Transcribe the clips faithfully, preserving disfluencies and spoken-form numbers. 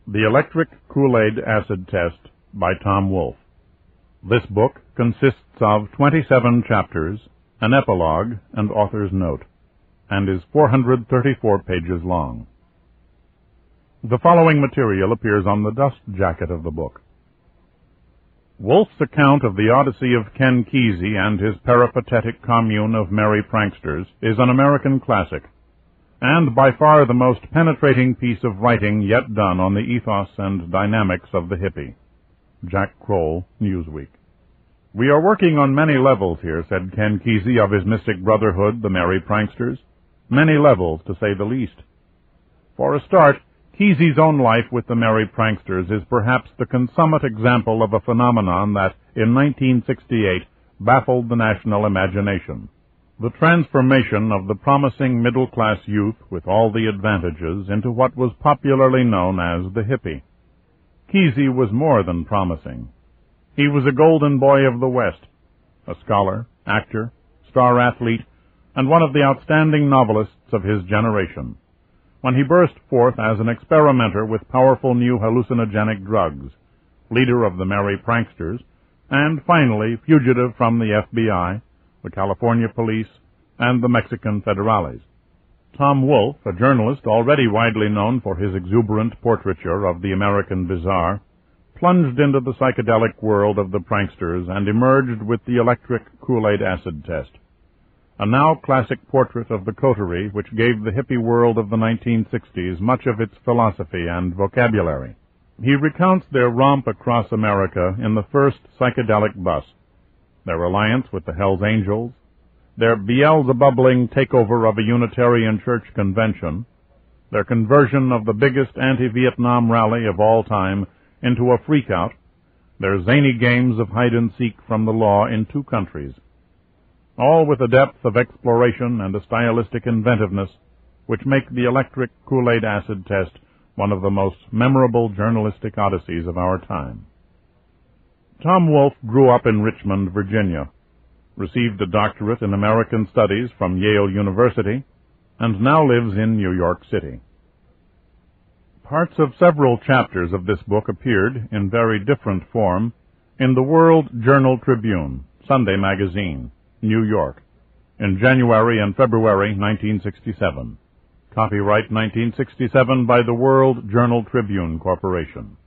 The Electric Kool-Aid Acid Test by Tom Wolfe. This book consists of twenty-seven chapters, an epilogue, and author's note, and is four hundred thirty-four pages long. The following material appears on the dust jacket of the book. Wolfe's account of the Odyssey of Ken Kesey and his peripatetic commune of merry pranksters is an American classic, and by far the most penetrating piece of writing yet done on the ethos and dynamics of the hippie. Jack Kroll, Newsweek. We are working on many levels here, said Ken Kesey of his mystic brotherhood, the Merry Pranksters. Many levels, to say the least. For a start, Kesey's own life with the Merry Pranksters is perhaps the consummate example of a phenomenon that, in nineteen sixty-eight, baffled the national imagination. The transformation of the promising middle-class youth with all the advantages into what was popularly known as the hippie. Kesey was more than promising. He was a golden boy of the West, a scholar, actor, star athlete, and one of the outstanding novelists of his generation, when he burst forth as an experimenter with powerful new hallucinogenic drugs, leader of the Merry Pranksters, and finally fugitive from the F B I, the California Police, and the Mexican Federales. Tom Wolfe, a journalist already widely known for his exuberant portraiture of the American bizarre, plunged into the psychedelic world of the pranksters and emerged with the Electric Kool-Aid Acid Test, a now classic portrait of the coterie which gave the hippie world of the nineteen sixties much of its philosophy and vocabulary. He recounts their romp across America in the first psychedelic bus, their alliance with the Hells Angels, their Beelzebubling takeover of a Unitarian Church convention, their conversion of the biggest anti-Vietnam rally of all time into a freakout, their zany games of hide-and-seek from the law in two countries, all with a depth of exploration and a stylistic inventiveness which make the Electric Kool-Aid Acid Test one of the most memorable journalistic odysseys of our time. Tom Wolfe grew up in Richmond, Virginia, received a doctorate in American Studies from Yale University, and now lives in New York City. Parts of several chapters of this book appeared, in very different form, in the World Journal Tribune, Sunday magazine, New York, in January and February nineteen sixty-seven. Copyright nineteen sixty-seven by the World Journal Tribune Corporation.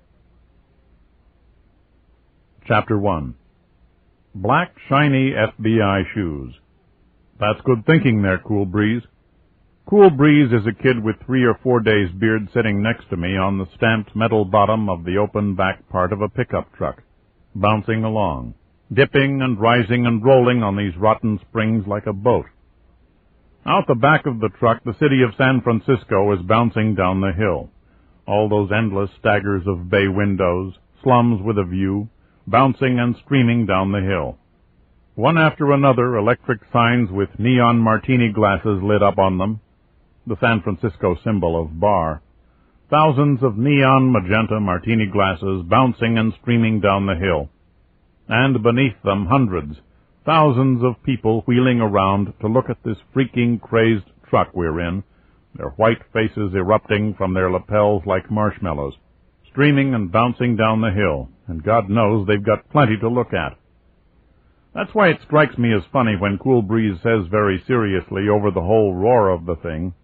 Chapter one. Black, shiny F B I shoes. That's good thinking there, Cool Breeze. Cool Breeze is a kid with three or four days' beard sitting next to me on the stamped metal bottom of the open back part of a pickup truck, bouncing along, dipping and rising and rolling on these rotten springs like a boat. Out the back of the truck, the city of San Francisco is bouncing down the hill. All those endless staggers of bay windows, slums with a view, bouncing and streaming down the hill. One after another, electric signs with neon martini glasses lit up on them, the San Francisco symbol of bar. Thousands of neon magenta martini glasses bouncing and streaming down the hill. And beneath them, hundreds, thousands of people wheeling around to look at this freaking, crazed truck we're in, their white faces erupting from their lapels like marshmallows, streaming and bouncing down the hill, and God knows they've got plenty to look at. That's why it strikes me as funny when Cool Breeze says very seriously over the whole roar of the thing,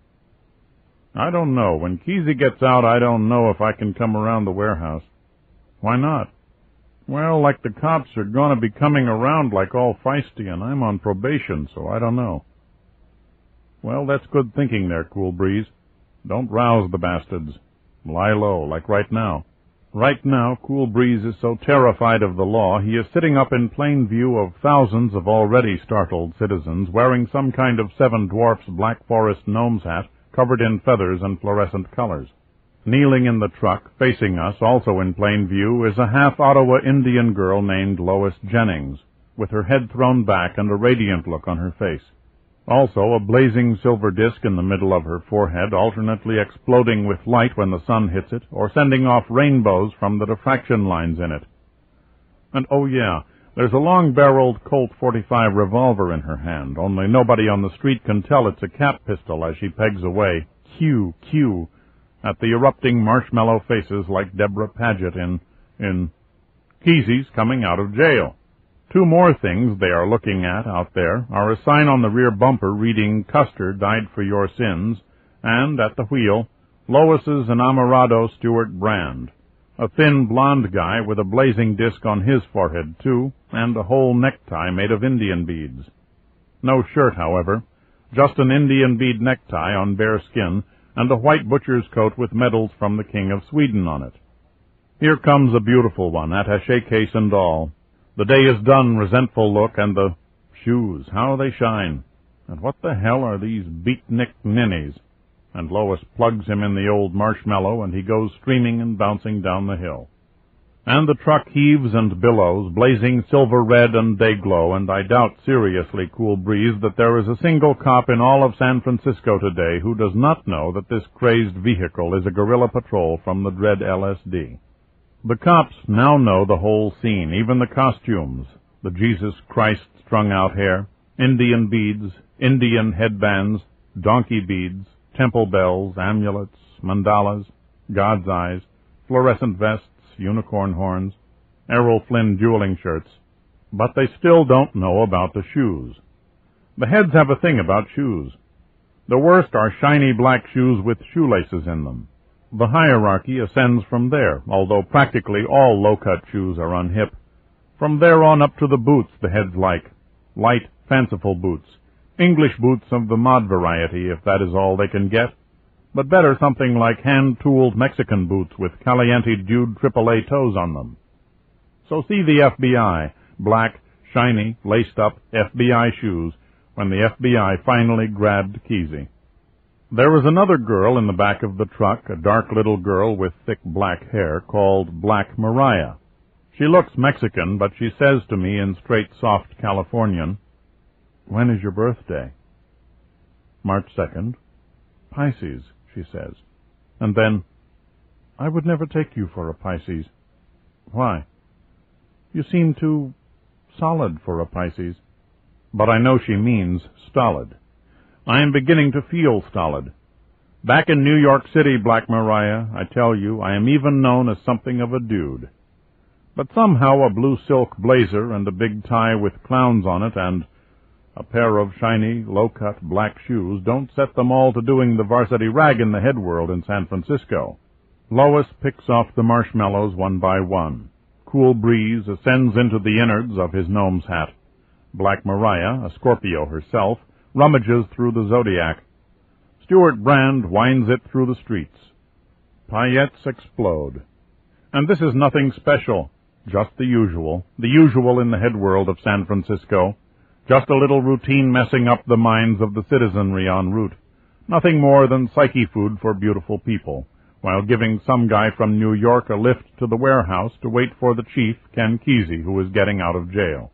I don't know. When Kesey gets out, I don't know if I can come around the warehouse. Why not? Well, like the cops are going to be coming around like all feisty, and I'm on probation, so I don't know. Well, that's good thinking there, Cool Breeze. Don't rouse the bastards. Lie low, like right now. Right now, Cool Breeze is so terrified of the law, he is sitting up in plain view of thousands of already startled citizens wearing some kind of Seven Dwarfs Black Forest gnome's hat covered in feathers and fluorescent colors. Kneeling in the truck, facing us, also in plain view, is a half-Ottawa Indian girl named Lois Jennings, with her head thrown back and a radiant look on her face. Also a blazing silver disk in the middle of her forehead, alternately exploding with light when the sun hits it, or sending off rainbows from the diffraction lines in it. And oh yeah, there's a long-barreled Colt forty-five revolver in her hand, only nobody on the street can tell it's a cap pistol as she pegs away, Q, Q, at the erupting marshmallow faces like Deborah Paget in, in Kesey's coming out of jail. Two more things they are looking at out there are a sign on the rear bumper reading, Custer died for your sins, and at the wheel, Lois's enamorado Stuart Brand, a thin blonde guy with a blazing disc on his forehead, too, and a whole necktie made of Indian beads. No shirt, however, just an Indian bead necktie on bare skin, and a white butcher's coat with medals from the King of Sweden on it. Here comes a beautiful one, attaché case and all. The day is done, resentful look, and the shoes, how they shine. And what the hell are these beatnik ninnies? And Lois plugs him in the old marshmallow, and he goes streaming and bouncing down the hill. And the truck heaves and billows, blazing silver red and day-glow, and I doubt seriously, Cool Breeze, that there is a single cop in all of San Francisco today who does not know that this crazed vehicle is a guerrilla patrol from the dread L S D. The cops now know the whole scene, even the costumes, the Jesus Christ strung-out hair, Indian beads, Indian headbands, donkey beads, temple bells, amulets, mandalas, God's eyes, fluorescent vests, unicorn horns, Errol Flynn dueling shirts, but they still don't know about the shoes. The heads have a thing about shoes. The worst are shiny black shoes with shoelaces in them. The hierarchy ascends from there, although practically all low-cut shoes are unhip. From there on up to the boots the heads like. Light, fanciful boots. English boots of the mod variety, if that is all they can get. But better something like hand-tooled Mexican boots with Caliente-dewed triple A toes on them. So see the F B I, black, shiny, laced-up F B I shoes, when the F B I finally grabbed Kesey. There was another girl in the back of the truck, a dark little girl with thick black hair, called Black Mariah. She looks Mexican, but she says to me in straight, soft Californian, "When is your birthday?" "March second. Pisces," she says. And then, "I would never take you for a Pisces." "Why?" "You seem too solid for a Pisces." But I know she means stolid. I am beginning to feel stolid. Back in New York City, Black Mariah, I tell you, I am even known as something of a dude. But somehow a blue silk blazer and a big tie with clowns on it and a pair of shiny, low-cut black shoes don't set them all to doing the varsity rag in the head world in San Francisco. Lois picks off the marshmallows one by one. Cool Breeze ascends into the innards of his gnome's hat. Black Mariah, a Scorpio herself, rummages through the zodiac. Stuart Brand winds it through the streets. Paillettes explode. And this is nothing special, just the usual, the usual in the head world of San Francisco, just a little routine messing up the minds of the citizenry en route, nothing more than psyche food for beautiful people, while giving some guy from New York a lift to the warehouse to wait for the chief, Ken Kesey, who is getting out of jail.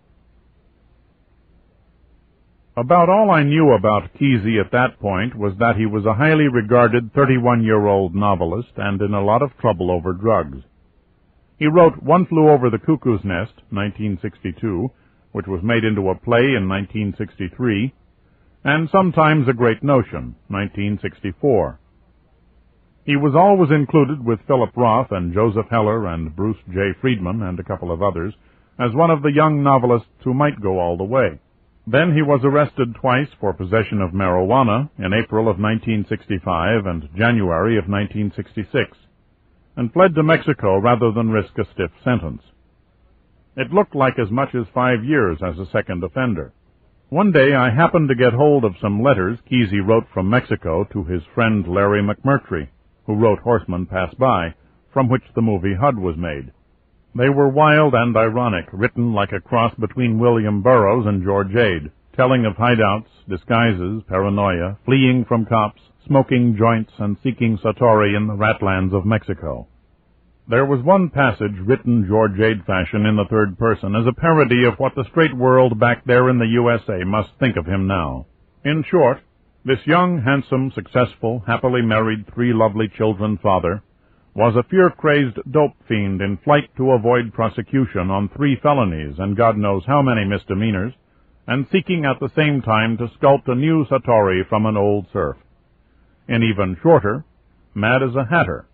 About all I knew about Kesey at that point was that he was a highly regarded thirty-one-year-old novelist and in a lot of trouble over drugs. He wrote One Flew Over the Cuckoo's Nest, nineteen sixty-two, which was made into a play in nineteen sixty-three, and Sometimes a Great Notion, nineteen sixty-four. He was always included with Philip Roth and Joseph Heller and Bruce J. Friedman and a couple of others as one of the young novelists who might go all the way. Then he was arrested twice for possession of marijuana in April of nineteen sixty-five and January of nineteen sixty-six, and fled to Mexico rather than risk a stiff sentence. It looked like as much as five years as a second offender. One day I happened to get hold of some letters Kesey wrote from Mexico to his friend Larry McMurtry, who wrote Horsemen Pass By, from which the movie H U D was made. They were wild and ironic, written like a cross between William Burroughs and George Ade, telling of hideouts, disguises, paranoia, fleeing from cops, smoking joints, and seeking Satori in the ratlands of Mexico. There was one passage written George Ade fashion in the third person as a parody of what the straight world back there in the U S A must think of him now. In short, this young, handsome, successful, happily married, three lovely children father was a fear-crazed dope fiend in flight to avoid prosecution on three felonies and God knows how many misdemeanors, and seeking at the same time to sculpt a new Satori from an old serf. In even shorter, mad as a hatter.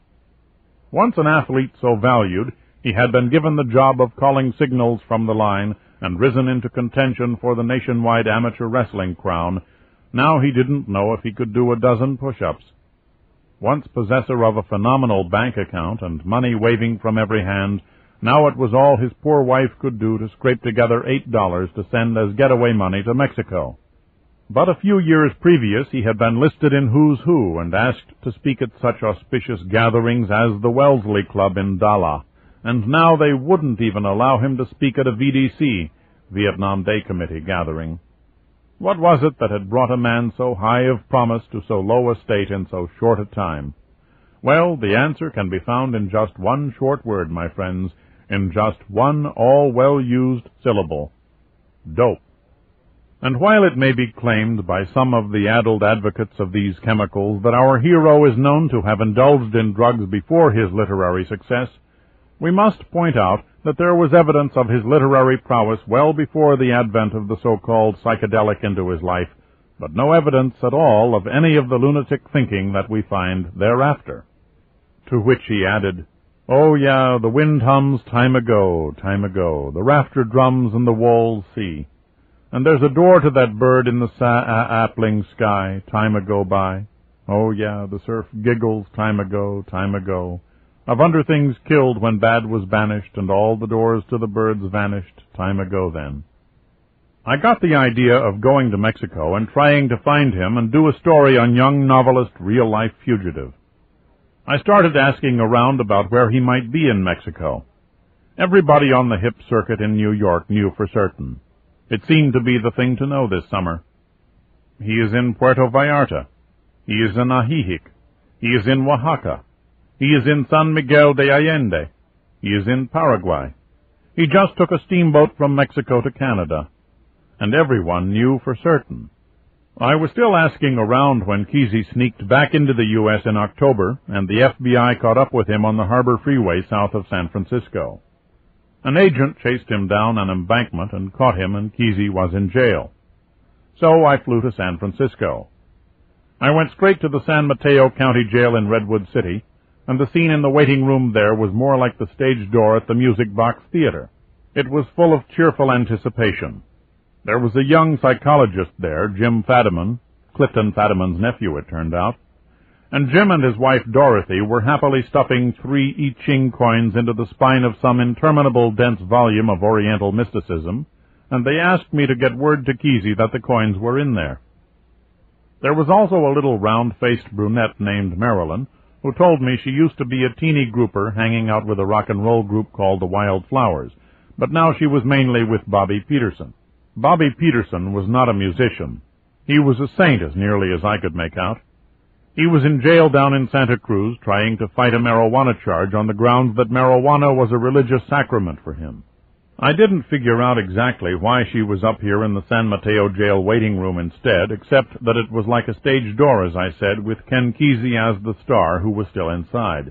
Once an athlete so valued, he had been given the job of calling signals from the line and risen into contention for the nationwide amateur wrestling crown. Now he didn't know if he could do a dozen push-ups. Once possessor of a phenomenal bank account and money waving from every hand, now it was all his poor wife could do to scrape together eight dollars to send as getaway money to Mexico. But a few years previous he had been listed in Who's Who and asked to speak at such auspicious gatherings as the Wellesley Club in Dala, and now they wouldn't even allow him to speak at a V D C, Vietnam Day Committee, gathering. What was it that had brought a man so high of promise to so low a state in so short a time? Well, the answer can be found in just one short word, my friends, in just one all-well-used syllable: dope. And while it may be claimed by some of the addled advocates of these chemicals that our hero is known to have indulged in drugs before his literary success, we must point out that there was evidence of his literary prowess well before the advent of the so-called psychedelic into his life, but no evidence at all of any of the lunatic thinking that we find thereafter. To which he added, "Oh, yeah, the wind hums time ago, time ago, the rafter drums and the walls see. And there's a door to that bird in the sa-a-appling sky, time ago by. Oh, yeah, the surf giggles time ago, time ago. Of under things killed when bad was banished, and all the doors to the birds vanished, time ago then." I got the idea of going to Mexico and trying to find him and do a story on young novelist real-life fugitive. I started asking around about where he might be in Mexico. Everybody on the hip circuit in New York knew for certain. It seemed to be the thing to know this summer. He is in Puerto Vallarta. He is in Ajijic. He is in Oaxaca. He is in San Miguel de Allende. He is in Paraguay. He just took a steamboat from Mexico to Canada. And everyone knew for certain. I was still asking around when Kesey sneaked back into the U S in October, and the F B I caught up with him on the Harbor Freeway south of San Francisco. An agent chased him down an embankment and caught him, and Kesey was in jail. So I flew to San Francisco. I went straight to the San Mateo County Jail in Redwood City, and the scene in the waiting room there was more like the stage door at the Music Box Theater. It was full of cheerful anticipation. There was a young psychologist there, Jim Fadiman, Clifton Fadiman's nephew, it turned out, and Jim and his wife Dorothy were happily stuffing three I Ching coins into the spine of some interminable dense volume of Oriental mysticism, and they asked me to get word to Kesey that the coins were in there. There was also a little round-faced brunette named Marilyn, who told me she used to be a teeny grouper hanging out with a rock and roll group called the Wild Flowers, but now she was mainly with Bobby Peterson. Bobby Peterson was not a musician. He was a saint, as nearly as I could make out. He was in jail down in Santa Cruz trying to fight a marijuana charge on the grounds that marijuana was a religious sacrament for him. I didn't figure out exactly why she was up here in the San Mateo jail waiting room instead, except that it was like a stage door, as I said, with Ken Kesey as the star, who was still inside.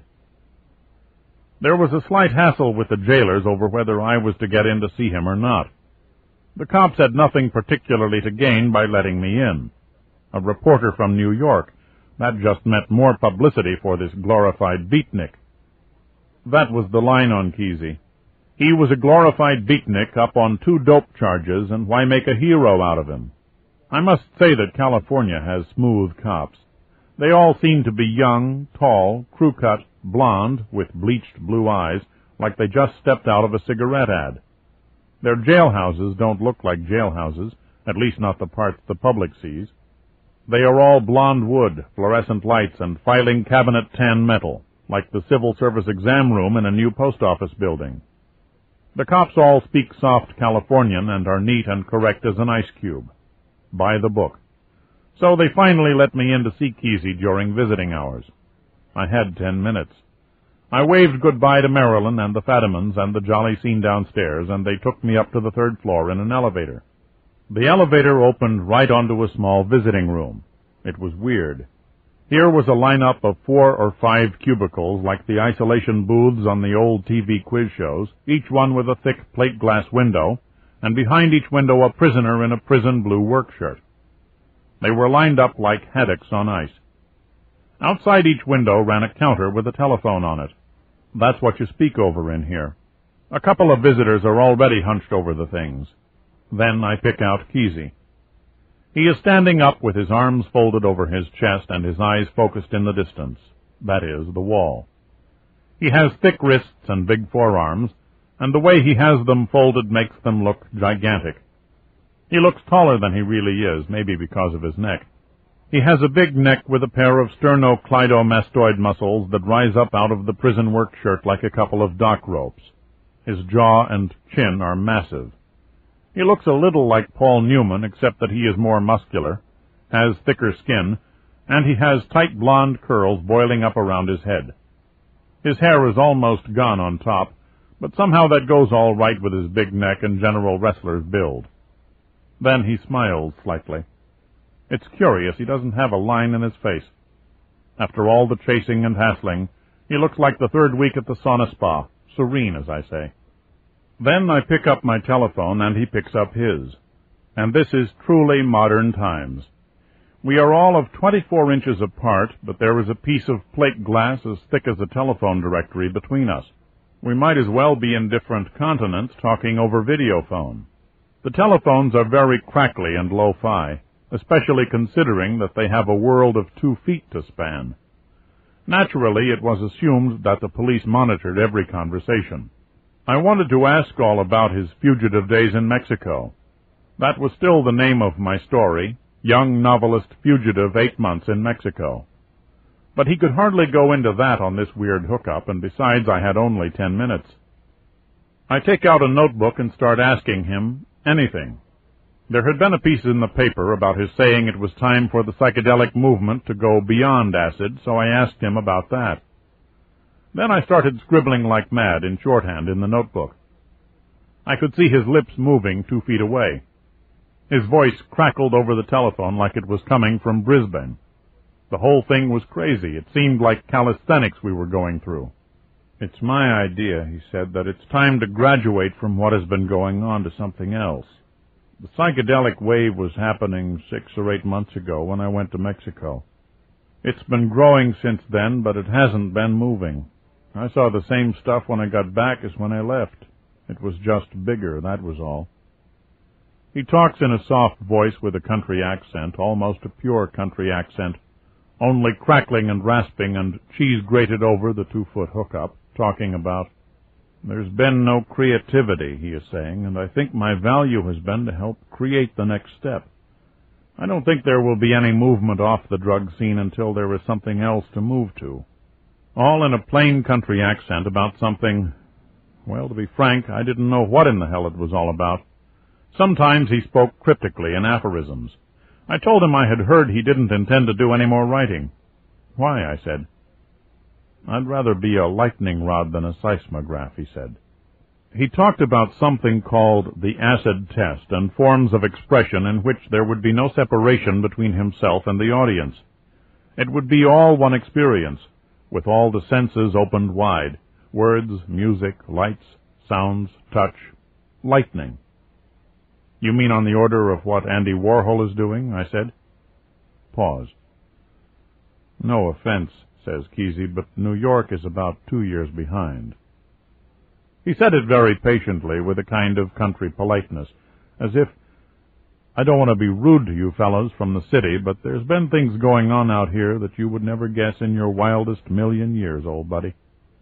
There was a slight hassle with the jailers over whether I was to get in to see him or not. The cops had nothing particularly to gain by letting me in. A reporter from New York. That just meant more publicity for this glorified beatnik. That was the line on Kesey. He was a glorified beatnik up on two dope charges, and why make a hero out of him? I must say that California has smooth cops. They all seem to be young, tall, crew-cut, blonde, with bleached blue eyes, like they just stepped out of a cigarette ad. Their jailhouses don't look like jailhouses, at least not the parts the public sees. They are all blonde wood, fluorescent lights, and filing cabinet tan metal, like the civil service exam room in a new post office building. The cops all speak soft Californian and are neat and correct as an ice cube. By the book. So they finally let me in to see Kesey during visiting hours. I had ten minutes. I waved goodbye to Marilyn and the Fadimans and the jolly scene downstairs, and they took me up to the third floor in an elevator. The elevator opened right onto a small visiting room. It was weird. Here was a lineup of four or five cubicles like the isolation booths on the old T V quiz shows, each one with a thick plate glass window, and behind each window a prisoner in a prison blue work shirt. They were lined up like haddocks on ice. Outside each window ran a counter with a telephone on it. That's what you speak over in here. A couple of visitors are already hunched over the things. Then I pick out Kesey. He is standing up with his arms folded over his chest and his eyes focused in the distance, that is, the wall. He has thick wrists and big forearms, and the way he has them folded makes them look gigantic. He looks taller than he really is, maybe because of his neck. He has a big neck with a pair of sternocleidomastoid muscles that rise up out of the prison work shirt like a couple of dock ropes. His jaw and chin are massive. He looks a little like Paul Newman, except that he is more muscular, has thicker skin, and he has tight blonde curls boiling up around his head. His hair is almost gone on top, but somehow that goes all right with his big neck and general wrestler's build. Then he smiles slightly. It's curious, he doesn't have a line in his face. After all the chasing and hassling, he looks like the third week at the sauna spa, serene, as I say. Then I pick up my telephone, and he picks up his. And this is truly modern times. We are all of twenty-four inches apart, but there is a piece of plate glass as thick as a telephone directory between us. We might as well be in different continents talking over videophone. The telephones are very crackly and lo-fi, especially considering that they have a world of two feet to span. Naturally, it was assumed that the police monitored every conversation. I wanted to ask all about his fugitive days in Mexico. That was still the name of my story, Young Novelist Fugitive Eight Months in Mexico. But he could hardly go into that on this weird hookup, and besides I had only ten minutes. I take out a notebook and start asking him anything. There had been a piece in the paper about his saying it was time for the psychedelic movement to go beyond acid, so I asked him about that. Then I started scribbling like mad in shorthand in the notebook. I could see his lips moving two feet away. His voice crackled over the telephone like it was coming from Brisbane. The whole thing was crazy. It seemed like calisthenics we were going through. It's my idea, he said, that it's time to graduate from what has been going on to something else. The psychedelic wave was happening six or eight months ago when I went to Mexico. It's been growing since then, but it hasn't been moving. I saw the same stuff when I got back as when I left. It was just bigger, that was all. He talks in a soft voice with a country accent, almost a pure country accent, only crackling and rasping and cheese grated over the two-foot hookup, talking about, "There's been no creativity," he is saying, "and I think my value has been to help create the next step. I don't think there will be any movement off the drug scene until there is something else to move to." All in a plain country accent about something, well, to be frank, I didn't know what in the hell it was all about. Sometimes he spoke cryptically in aphorisms. I told him I had heard he didn't intend to do any more writing. "Why?" I said. "I'd rather be a lightning rod than a seismograph," he said. He talked about something called the acid test and forms of expression in which there would be no separation between himself and the audience. It would be all one experience, with all the senses opened wide, words, music, lights, sounds, touch, lightning. "You mean on the order of what Andy Warhol is doing?" I said. Pause. "No offense," says Kesey, "but New York is about two years behind." He said it very patiently, with a kind of country politeness, as if, "I don't want to be rude to you fellows from the city, but there's been things going on out here that you would never guess in your wildest million years, old buddy."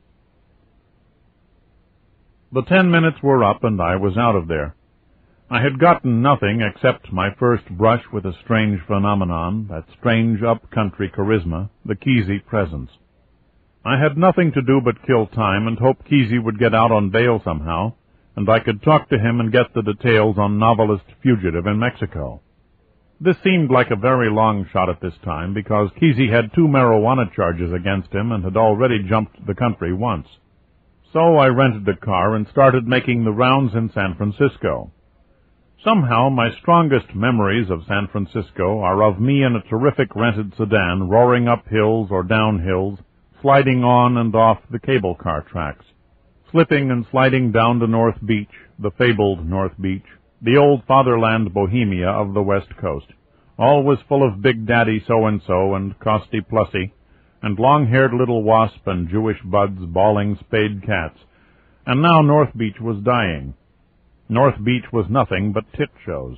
The ten minutes were up, and I was out of there. I had gotten nothing except my first brush with a strange phenomenon, that strange up-country charisma, the Kesey presence. I had nothing to do but kill time and hope Kesey would get out on bail somehow, and I could talk to him and get the details on Novelist Fugitive in Mexico. This seemed like a very long shot at this time, because Kesey had two marijuana charges against him and had already jumped the country once. So I rented a car and started making the rounds in San Francisco. Somehow my strongest memories of San Francisco are of me in a terrific rented sedan roaring up hills or down hills, sliding on and off the cable car tracks, slipping and sliding down to North Beach, the fabled North Beach, the old fatherland Bohemia of the West Coast, always full of Big Daddy so-and-so and Costy Plussy, and long-haired little wasp and Jewish buds bawling spayed cats, and now North Beach was dying. North Beach was nothing but tit shows.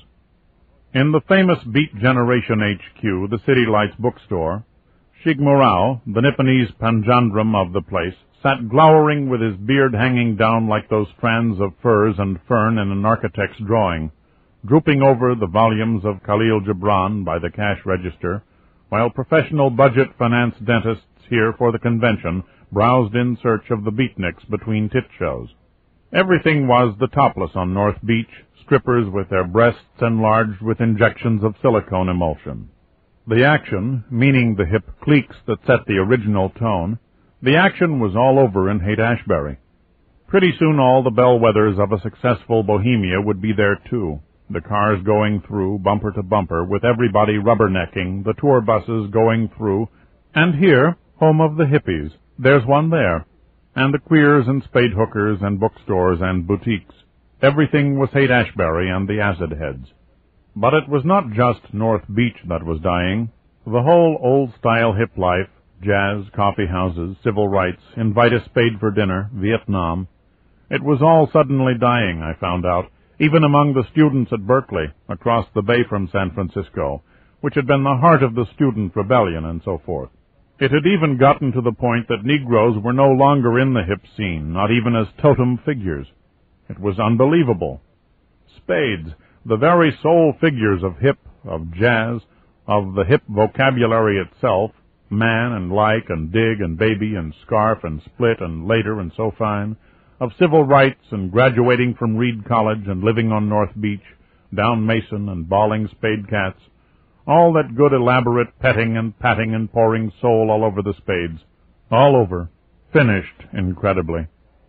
In the famous Beat Generation H Q, the City Lights bookstore, Shigmurao, the Nipponese panjandrum of the place, sat glowering with his beard hanging down like those strands of furs and fern in an architect's drawing, drooping over the volumes of Khalil Gibran by the cash register, while professional budget finance dentists here for the convention browsed in search of the beatniks between tit shows. Everything was the topless on North Beach, strippers with their breasts enlarged with injections of silicone emulsion. The action, meaning the hip cliques that set the original tone, the action was all over in Haight-Ashbury. Pretty soon all the bellwethers of a successful Bohemia would be there too, the cars going through bumper to bumper with everybody rubbernecking, the tour buses going through, and here, home of the hippies, there's one there, and the queers and spade hookers and bookstores and boutiques. Everything was Haight-Ashbury and the acid heads. But it was not just North Beach that was dying. The whole old-style hip life, jazz, coffee houses, civil rights, invite a spade for dinner, Vietnam, it was all suddenly dying, I found out, even among the students at Berkeley, across the bay from San Francisco, which had been the heart of the student rebellion and so forth. It had even gotten to the point that Negroes were no longer in the hip scene, not even as totem figures. It was unbelievable. Spades, the very sole figures of hip, of jazz, of the hip vocabulary itself, man and like and dig and baby and scarf and split and later and so fine, of civil rights and graduating from Reed College and living on North Beach, down Mason and bawling spade cats, all that good elaborate petting and patting and pouring soul all over the spades, all over, finished incredibly.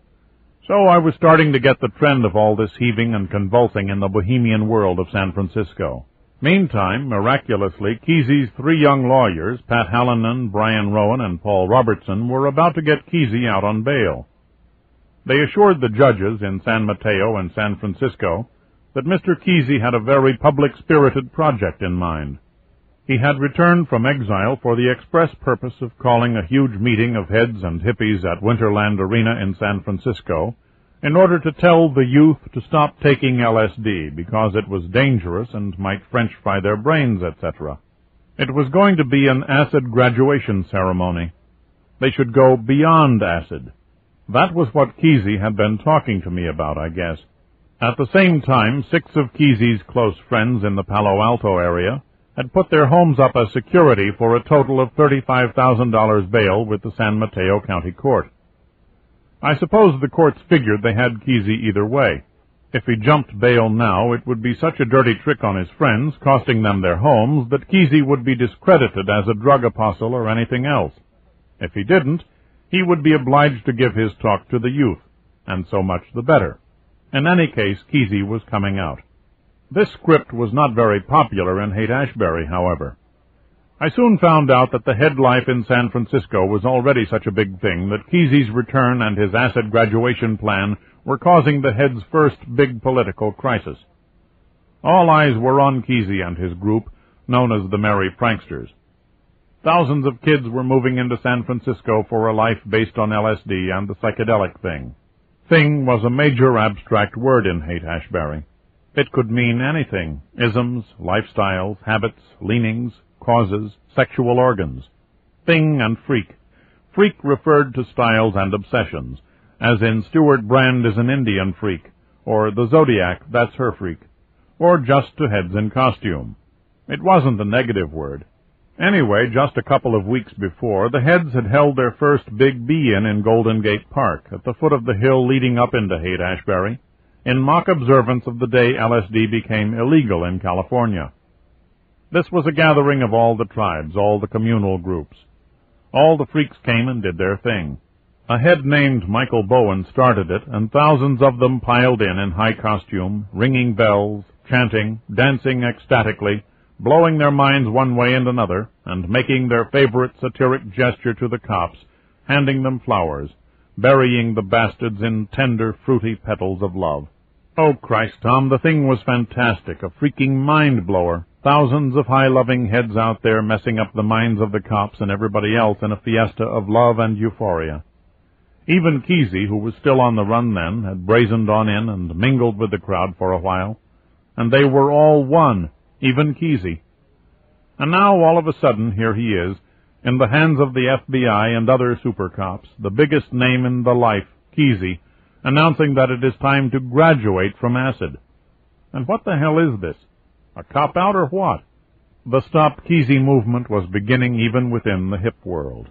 So I was starting to get the trend of all this heaving and convulsing in the bohemian world of San Francisco. Meantime, miraculously, Kesey's three young lawyers, Pat Hallinan, Brian Rowan, and Paul Robertson, were about to get Kesey out on bail. They assured the judges in San Mateo and San Francisco that Mister Kesey had a very public-spirited project in mind. He had returned from exile for the express purpose of calling a huge meeting of heads and hippies at Winterland Arena in San Francisco in order to tell the youth to stop taking L S D because it was dangerous and might French fry their brains, et cetera. It was going to be an acid graduation ceremony. They should go beyond acid. That was what Kesey had been talking to me about, I guess. At the same time, six of Kesey's close friends in the Palo Alto area had put their homes up as security for a total of thirty-five thousand dollars bail with the San Mateo County Court. I suppose the courts figured they had Kesey either way. If he jumped bail now, it would be such a dirty trick on his friends, costing them their homes, that Kesey would be discredited as a drug apostle or anything else. If he didn't, he would be obliged to give his talk to the youth, and so much the better. In any case, Kesey was coming out. This script was not very popular in Haight-Ashbury, however. I soon found out that the head life in San Francisco was already such a big thing that Kesey's return and his acid graduation plan were causing the head's first big political crisis. All eyes were on Kesey and his group, known as the Merry Pranksters. Thousands of kids were moving into San Francisco for a life based on L S D and the psychedelic thing. Thing was a major abstract word in Haight-Ashbury. It could mean anything: isms, lifestyles, habits, leanings, causes, sexual organs. Thing and freak. Freak referred to styles and obsessions, as in Stuart Brand is an Indian freak, or the Zodiac, that's her freak, or just to heads in costume. It wasn't a negative word. Anyway, just a couple of weeks before, the heads had held their first big be-in in Golden Gate Park, at the foot of the hill leading up into Haight-Ashbury, in mock observance of the day L S D became illegal in California. This was a gathering of all the tribes, all the communal groups. All the freaks came and did their thing. A head named Michael Bowen started it, and thousands of them piled in in high costume, ringing bells, chanting, dancing ecstatically, blowing their minds one way and another, and making their favorite satiric gesture to the cops, handing them flowers, burying the bastards in tender, fruity petals of love. Oh, Christ, Tom, the thing was fantastic, a freaking mind-blower. Thousands of high-loving heads out there messing up the minds of the cops and everybody else in a fiesta of love and euphoria. Even Kesey, who was still on the run then, had brazened on in and mingled with the crowd for a while. And they were all one, even Kesey. And now, all of a sudden, here he is, in the hands of the F B I and other super cops, the biggest name in the life, Kesey, announcing that it is time to graduate from acid. And what the hell is this? A cop-out or what? The Stop Kesey movement was beginning even within the hip world.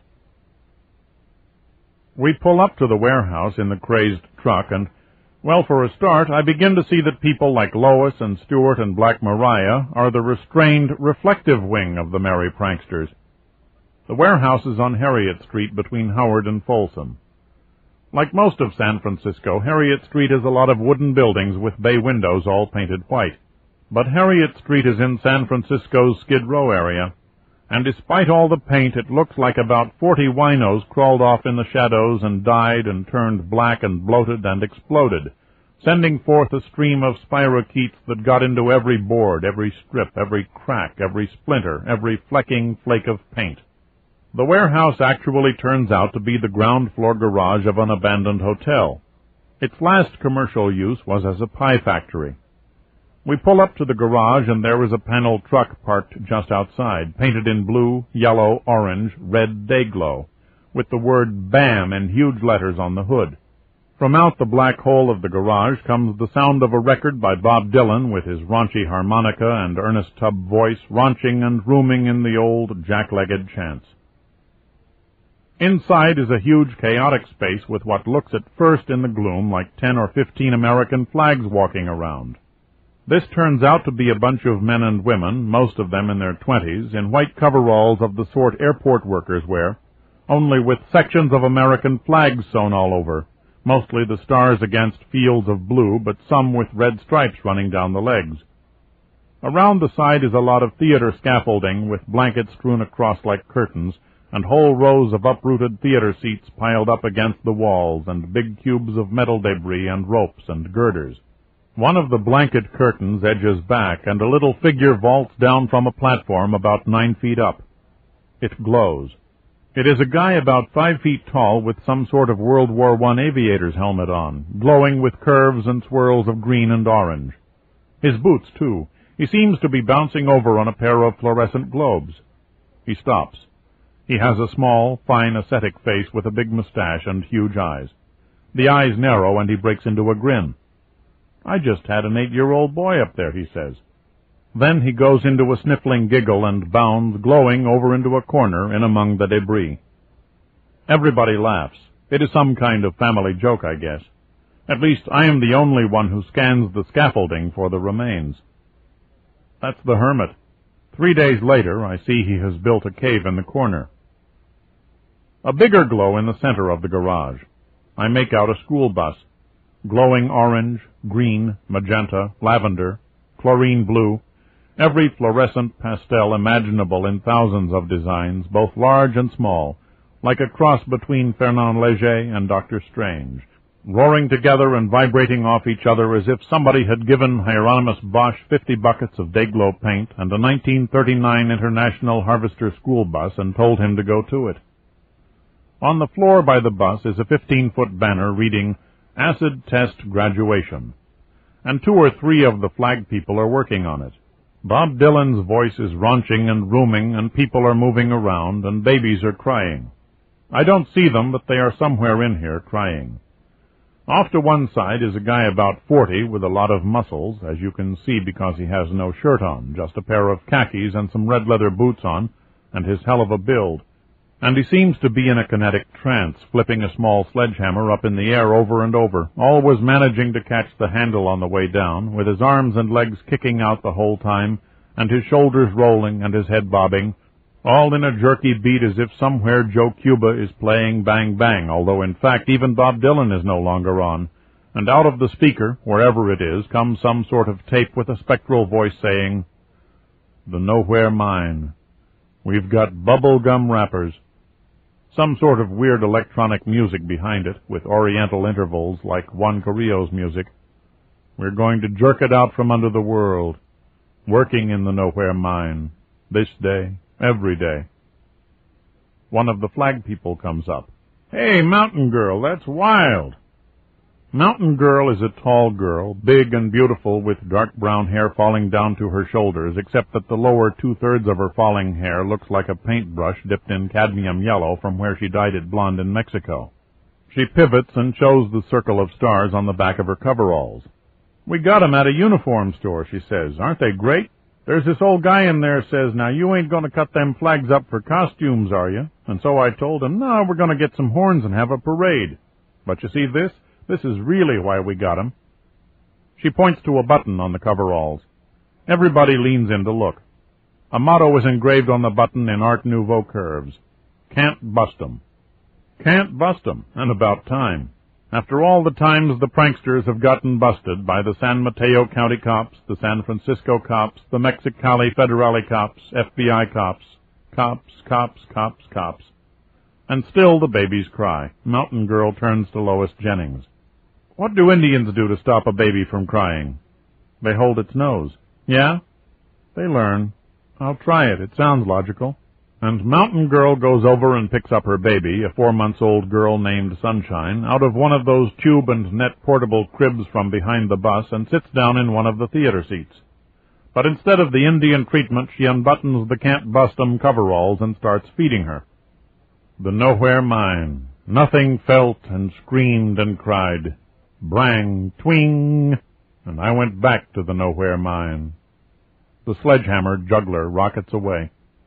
We pull up to the warehouse in the crazed truck, and, well, for a start, I begin to see that people like Lois and Stewart and Black Maria are the restrained, reflective wing of the merry pranksters. The warehouse is on Harriet Street between Howard and Folsom. Like most of San Francisco, Harriet Street is a lot of wooden buildings with bay windows all painted white. But Harriet Street is in San Francisco's Skid Row area, and despite all the paint, it looks like about forty winos crawled off in the shadows and died and turned black and bloated and exploded, sending forth a stream of spirochetes that got into every board, every strip, every crack, every splinter, every flecking flake of paint. The warehouse actually turns out to be the ground floor garage of an abandoned hotel. Its last commercial use was as a pie factory. We pull up to the garage, and there is a paneled truck parked just outside, painted in blue, yellow, orange, red Dayglow, with the word BAM in huge letters on the hood. From out the black hole of the garage comes the sound of a record by Bob Dylan with his raunchy harmonica and Ernest Tubb voice, raunching and rooming in the old jack-legged chants. Inside is a huge, chaotic space with what looks at first in the gloom like ten or fifteen American flags walking around. This turns out to be a bunch of men and women, most of them in their twenties, in white coveralls of the sort airport workers wear, only with sections of American flags sewn all over, mostly the stars against fields of blue, but some with red stripes running down the legs. Around the side is a lot of theater scaffolding with blankets strewn across like curtains, and whole rows of uprooted theater seats piled up against the walls, and big cubes of metal debris and ropes and girders. One of the blanket curtains edges back, and a little figure vaults down from a platform about nine feet up. It glows. It is a guy about five feet tall with some sort of World War One aviator's helmet on, glowing with curves and swirls of green and orange. His boots, too. He seems to be bouncing over on a pair of fluorescent globes. He stops. He has a small, fine, ascetic face with a big mustache and huge eyes. The eyes narrow, and he breaks into a grin. "I just had an eight-year-old boy up there," he says. Then he goes into a sniffling giggle and bounds, glowing, over into a corner in among the debris. Everybody laughs. It is some kind of family joke, I guess. At least I am the only one who scans the scaffolding for the remains. That's the hermit. Three days later, I see he has built a cave in the corner. A bigger glow in the center of the garage. I make out a school bus. Glowing orange, green, magenta, lavender, chlorine blue, every fluorescent pastel imaginable in thousands of designs, both large and small, like a cross between Fernand Léger and Doctor Strange, roaring together and vibrating off each other as if somebody had given Hieronymus Bosch fifty buckets of Dayglow paint and a nineteen thirty-nine International Harvester school bus and told him to go to it. On the floor by the bus is a fifteen-foot banner reading, "Acid Test Graduation," and two or three of the flag people are working on it. Bob Dylan's voice is raunching and rooming, and people are moving around, and babies are crying. I don't see them, but they are somewhere in here crying. Off to one side is a guy about forty with a lot of muscles, as you can see because he has no shirt on, just a pair of khakis and some red leather boots on, and his hell of a build. And he seems to be in a kinetic trance, flipping a small sledgehammer up in the air over and over, always managing to catch the handle on the way down, with his arms and legs kicking out the whole time, and his shoulders rolling and his head bobbing, all in a jerky beat as if somewhere Joe Cuba is playing Bang Bang, although in fact even Bob Dylan is no longer on, and out of the speaker, wherever it is, comes some sort of tape with a spectral voice saying, "The Nowhere Mine. We've got bubble gum wrappers." Some sort of weird electronic music behind it, with oriental intervals like Juan Carrillo's music. "We're going to jerk it out from under the world. working in the Nowhere Mine, this day, every day. One of the flag people comes up. "Hey, Mountain Girl, that's wild." Mountain Girl is a tall girl, big and beautiful, with dark brown hair falling down to her shoulders, except that the lower two-thirds of her falling hair looks like a paintbrush dipped in cadmium yellow from where she dyed it blonde in Mexico. She pivots and shows the circle of stars on the back of her coveralls. "We got 'em at a uniform store," she says. "Aren't they great? There's this old guy in there says, 'Now you ain't going to cut them flags up for costumes, are you?' And so I told him, 'No, we're going to get some horns and have a parade.' But you see this? This is really why we got 'em." She points to a button on the coveralls. Everybody leans in to look. A motto is engraved on the button in Art Nouveau curves. "Can't bust 'em." Can't bust 'em, and about time. After all the times the pranksters have gotten busted by the San Mateo County cops, the San Francisco cops, the Mexicali Federale cops, F B I cops, cops, cops, cops, cops. And still the babies cry. Mountain Girl turns to Lois Jennings. "What do Indians do to stop a baby from crying?" "They hold its nose." "Yeah?" "They learn. I'll try it. It sounds logical." And Mountain Girl goes over and picks up her baby, a four-months-old girl named Sunshine, out of one of those tube and net portable cribs from behind the bus and sits down in one of the theater seats. But instead of the Indian treatment, she unbuttons the Can't Bust 'em coveralls and starts feeding her. The Nowhere Mine. Nothing felt and screamed and cried. Brang, twing, and I went back to the Nowhere Mine. The sledgehammer juggler rockets away.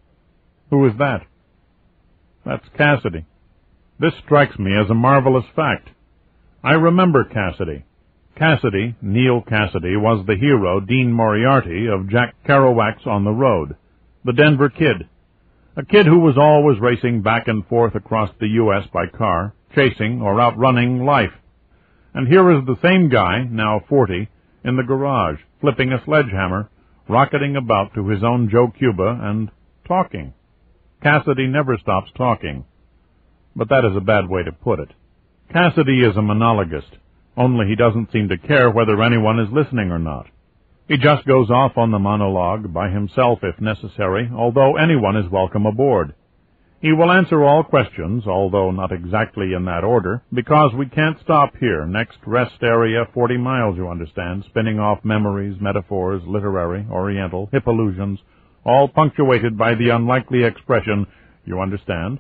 Who is that? That's Cassidy. This strikes me as a marvelous fact. I remember Cassidy. Cassidy, Neil Cassidy, was the hero, Dean Moriarty, of Jack Kerouac's On the Road, the Denver Kid, a kid who was always racing back and forth across the U S by car, chasing or outrunning life. And here is the same guy, now forty, in the garage, flipping a sledgehammer, rocketing about to his own Joe Cuba, and talking. Cassidy never stops talking. But that is a bad way to put it. Cassidy is a monologist, only he doesn't seem to care whether anyone is listening or not. He just goes off on the monologue, by himself if necessary, although anyone is welcome aboard. He will answer all questions, although not exactly in that order, because we can't stop here. Next rest area, forty miles, you understand, spinning off memories, metaphors, literary, oriental, hip allusions, all punctuated by the unlikely expression, "You understand?"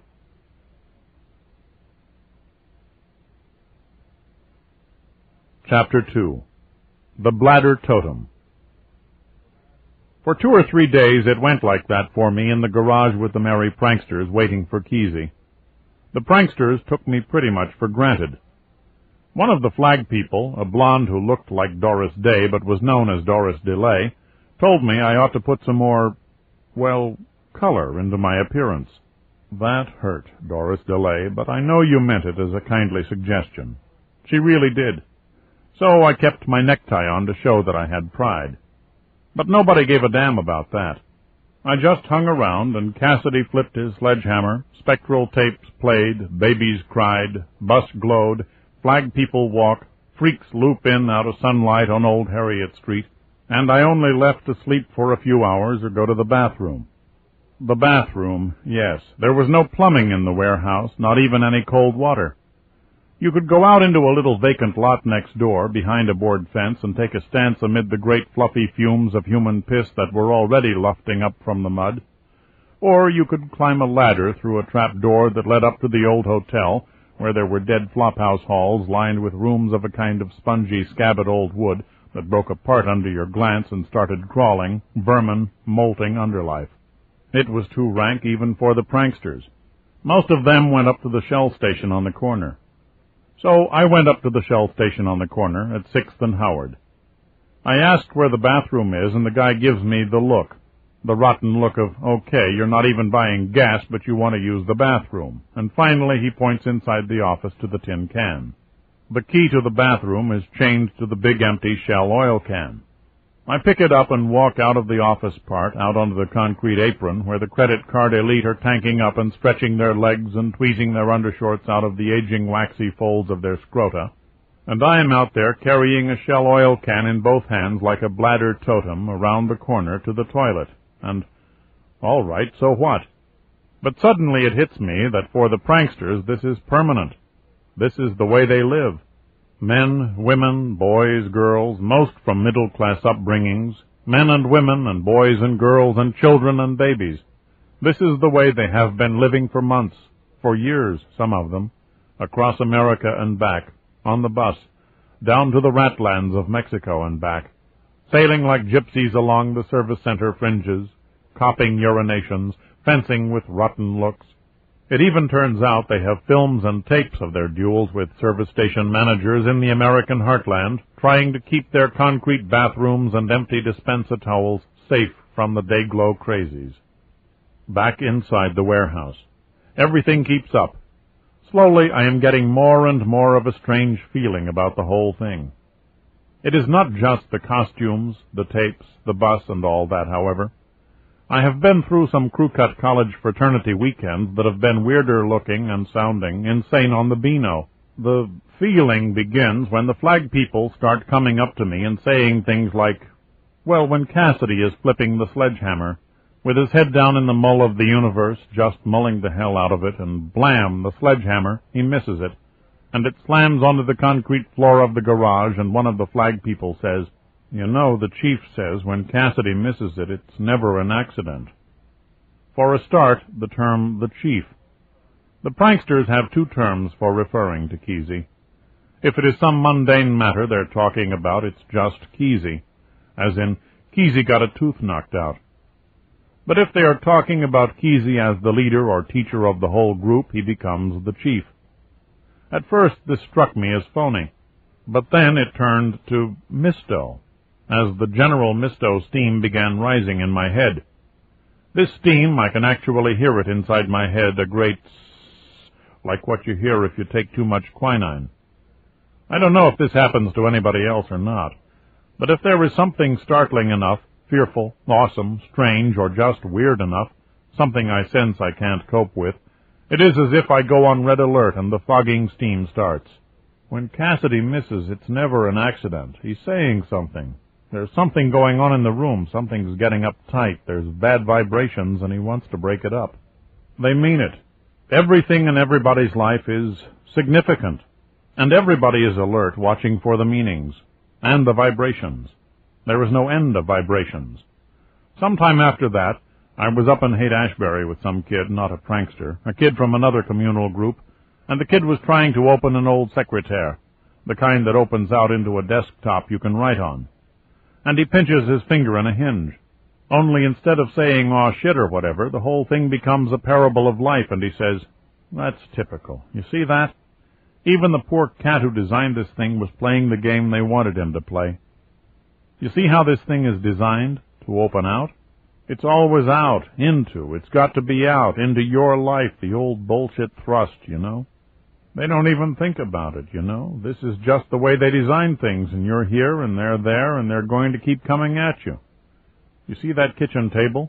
Chapter two. The Bladder Totem. For two or three days it went like that for me in the garage with the merry pranksters waiting for Kesey. The pranksters took me pretty much for granted. One of the flag people, a blonde who looked like Doris Day but was known as Doris DeLay, told me I ought to put some more, well, color into my appearance. That hurt, Doris DeLay, but I know you meant it as a kindly suggestion. She really did. So I kept my necktie on to show that I had pride. But nobody gave a damn about that. I just hung around, and Cassidy flipped his sledgehammer, spectral tapes played, babies cried, bus glowed, flag people walk, freaks loop in out of sunlight on Old Harriet Street, and I only left to sleep for a few hours or go to the bathroom. The bathroom, yes. There was no plumbing in the warehouse, not even any cold water. You could go out into a little vacant lot next door, behind a board fence, and take a stance amid the great fluffy fumes of human piss that were already lufting up from the mud. Or you could climb a ladder through a trap door that led up to the old hotel, where there were dead flophouse halls lined with rooms of a kind of spongy, scabbard old wood that broke apart under your glance and started crawling, vermin, molting underlife. It was too rank even for the pranksters. Most of them went up to the Shell station on the corner. So I went up to the Shell station on the corner at sixth and Howard. I asked where the bathroom is, and the guy gives me the look. The rotten look of, okay, you're not even buying gas, but you want to use the bathroom. And finally he points inside the office to the tin can. The key to the bathroom is chained to the big empty Shell oil can. I pick it up and walk out of the office part, out onto the concrete apron, where the credit card elite are tanking up and stretching their legs and tweezing their undershorts out of the aging waxy folds of their scrota. And I am out there carrying a Shell oil can in both hands like a bladder totem around the corner to the toilet. And, all right, so what? But suddenly it hits me that for the pranksters this is permanent. This is the way they live. Men, women, boys, girls, most from middle-class upbringings, men and women and boys and girls and children and babies. This is the way they have been living for months, for years, some of them, across America and back, on the bus, down to the ratlands of Mexico and back, sailing like gypsies along the service center fringes, copying urinations, fencing with rotten looks. It even turns out they have films and tapes of their duels with service station managers in the American heartland, trying to keep their concrete bathrooms and empty dispenser towels safe from the day-glow crazies. Back inside the warehouse, everything keeps up. Slowly, I am getting more and more of a strange feeling about the whole thing. It is not just the costumes, the tapes, the bus, and all that, however. I have been through some crew-cut college fraternity weekends that have been weirder looking and sounding, insane on the Beano. The feeling begins when the flag people start coming up to me and saying things like, well, when Cassidy is flipping the sledgehammer, with his head down in the mull of the universe, just mulling the hell out of it, and blam, the sledgehammer, he misses it, and it slams onto the concrete floor of the garage, and one of the flag people says, you know, the chief says when Cassidy misses it, it's never an accident. For a start, the term the chief. The pranksters have two terms for referring to Kesey. If it is some mundane matter they're talking about, it's just Kesey, as in, Kesey got a tooth knocked out. But if they are talking about Kesey as the leader or teacher of the whole group, he becomes the chief. At first, this struck me as phony, but then it turned to misto, as the general misto steam began rising in my head. This steam, I can actually hear it inside my head, a great sss, like what you hear if you take too much quinine. I don't know if this happens to anybody else or not, but if there is something startling enough, fearful, awesome, strange, or just weird enough, something I sense I can't cope with, it is as if I go on red alert and the fogging steam starts. When Cassidy misses, it's never an accident. He's saying something. There's something going on in the room. Something's getting uptight. There's bad vibrations, and he wants to break it up. They mean it. Everything in everybody's life is significant, and everybody is alert, watching for the meanings and the vibrations. There is no end of vibrations. Sometime after that, I was up in Haight-Ashbury with some kid, not a prankster, a kid from another communal group, and the kid was trying to open an old secretaire, the kind that opens out into a desktop you can write on. And he pinches his finger in a hinge. Only instead of saying, aw shit or whatever, the whole thing becomes a parable of life, and he says, that's typical. You see that? Even the poor cat who designed this thing was playing the game they wanted him to play. You see how this thing is designed to open out? It's always out, into. It's got to be out, into your life, the old bullshit thrust, you know? They don't even think about it, you know? This is just the way they design things, and you're here, and they're there, and they're going to keep coming at you. You see that kitchen table?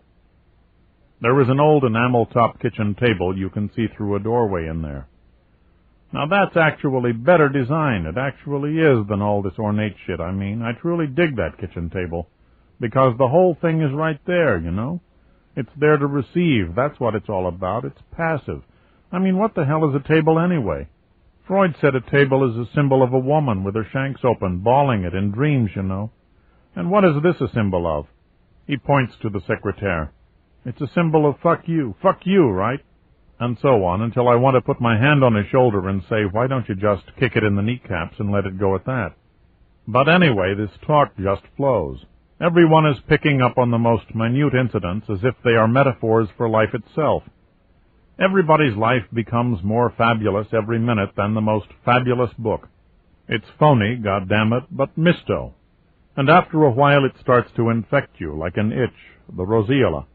There is an old enamel-top kitchen table you can see through a doorway in there. Now that's actually better design. It actually is than all this ornate shit, I mean. I truly dig that kitchen table, because the whole thing is right there, you know? It's there to receive. That's what it's all about. It's passive. I mean, what the hell is a table anyway? Freud said a table is a symbol of a woman with her shanks open, bawling it in dreams, you know. And what is this a symbol of? He points to the secretaire. It's a symbol of fuck you. Fuck you, right? And so on, until I want to put my hand on his shoulder and say, why don't you just kick it in the kneecaps and let it go at that? But anyway, this talk just flows. Everyone is picking up on the most minute incidents as if they are metaphors for life itself. Everybody's life becomes more fabulous every minute than the most fabulous book. It's phony, goddammit, but misto. And after a while it starts to infect you like an itch, the roseola.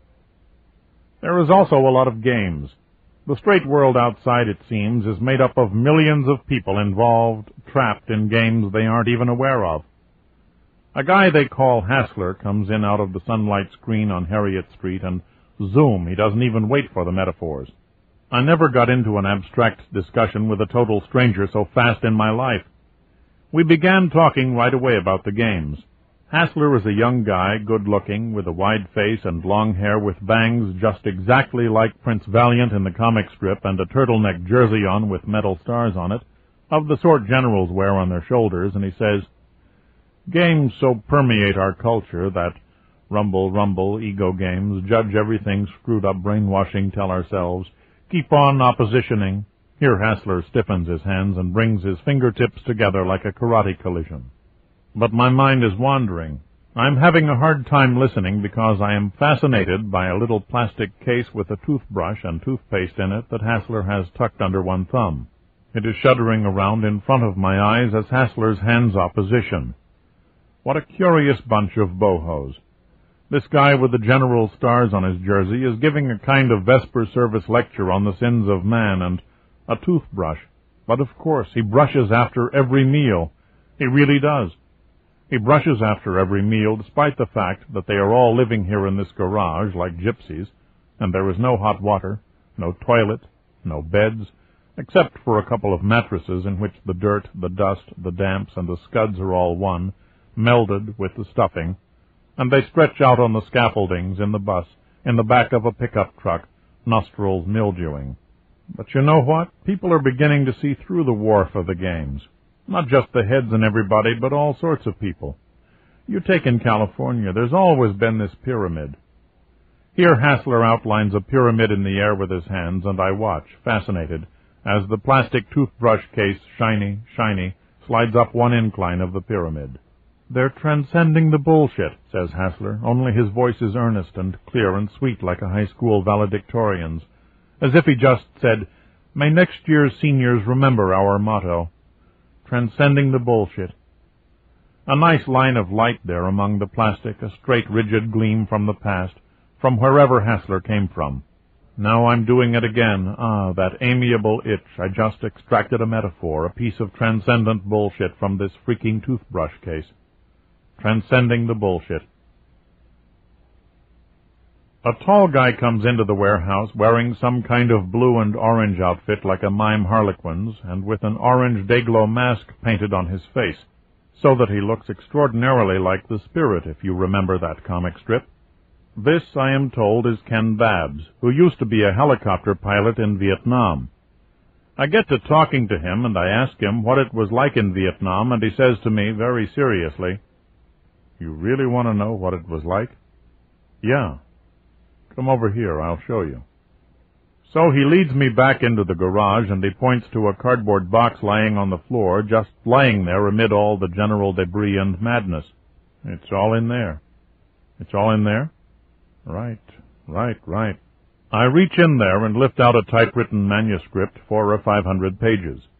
There is also a lot of games. The straight world outside, it seems, is made up of millions of people involved, trapped in games they aren't even aware of. A guy they call Hassler comes in out of the sunlight screen on Harriet Street, and zoom, he doesn't even wait for the metaphors. I never got into an abstract discussion with a total stranger so fast in my life. We began talking right away about the games. Hassler is a young guy, good-looking, with a wide face and long hair with bangs just exactly like Prince Valiant in the comic strip and a turtleneck jersey on with metal stars on it, of the sort generals wear on their shoulders, and he says, "Games so permeate our culture that rumble, rumble, ego games, judge everything, screwed up brainwashing, tell ourselves, keep on oppositioning." Here Hassler stiffens his hands and brings his fingertips together like a karate collision. But my mind is wandering. I'm having a hard time listening because I am fascinated by a little plastic case with a toothbrush and toothpaste in it that Hassler has tucked under one thumb. It is shuddering around in front of my eyes as Hassler's hands opposition. What a curious bunch of bohos. This guy with the general stars on his jersey is giving a kind of Vesper service lecture on the sins of man and a toothbrush. But of course, he brushes after every meal. He really does. He brushes after every meal, despite the fact that they are all living here in this garage like gypsies, and there is no hot water, no toilet, no beds, except for a couple of mattresses in which the dirt, the dust, the damps, and the scuds are all one, melded with the stuffing, and they stretch out on the scaffoldings in the bus, in the back of a pickup truck, nostrils mildewing. But you know what? People are beginning to see through the wharf of the games. Not just the heads and everybody, but all sorts of people. You take in California, there's always been this pyramid. Here Hassler outlines a pyramid in the air with his hands, and I watch, fascinated, as the plastic toothbrush case, shiny, shiny, slides up one incline of the pyramid. "They're transcending the bullshit," says Hassler, only his voice is earnest and clear and sweet like a high school valedictorian's, as if he just said, "May next year's seniors remember our motto. Transcending the bullshit." A nice line of light there among the plastic, a straight, rigid gleam from the past, from wherever Hassler came from. Now I'm doing it again. Ah, that amiable itch. I just extracted a metaphor, a piece of transcendent bullshit from this freaking toothbrush case. Transcending the bullshit. A tall guy comes into the warehouse wearing some kind of blue and orange outfit like a mime harlequin's, and with an orange day-glow mask painted on his face, so that he looks extraordinarily like the Spirit, if you remember that comic strip. This, I am told, is Ken Babs, who used to be a helicopter pilot in Vietnam. I get to talking to him, and I ask him what it was like in Vietnam, and he says to me very seriously, "You really want to know what it was like?" "Yeah. Come over here, I'll show you." So he leads me back into the garage, and he points to a cardboard box lying on the floor, just lying there amid all the general debris and madness. "It's all in there." "It's all in there?" "Right, right, right." I reach in there and lift out a typewritten manuscript, four or five hundred pages.